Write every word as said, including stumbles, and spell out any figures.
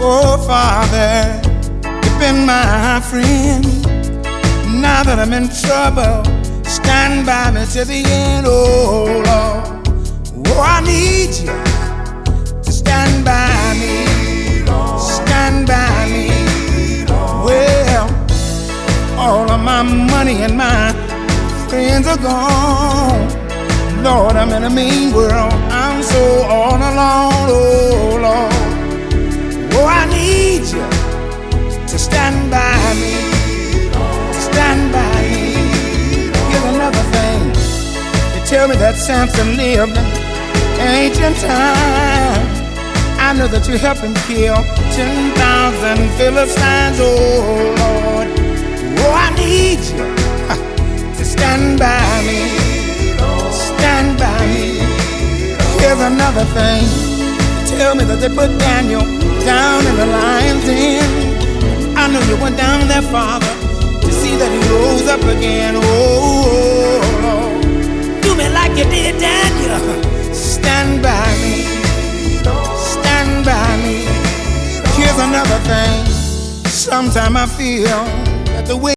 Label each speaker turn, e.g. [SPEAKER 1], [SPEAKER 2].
[SPEAKER 1] Oh, Father, you've been my friend. Now that I'm in trouble, stand by me to the end, oh Lord. Oh, I need you to stand by me, stand by me. Well, all of my money and my friends are gone. Lord, I'm in a mean world, I'm so all alone, oh Lord. Oh, I need you to stand by me, to stand by me. Here's another thing. They tell me that Samson lived in ancient times. I know that you helped him kill ten thousand Philistines, oh Lord. Oh, I need you to stand by me, stand by me. Here's another thing. They tell me that they put Daniel down in the lion's den. I know you went down there, Father, to see that he rose up again. Oh, Lord, do me like you did Daniel. Stand by me, stand by me. Here's another thing. Sometimes I feel that the way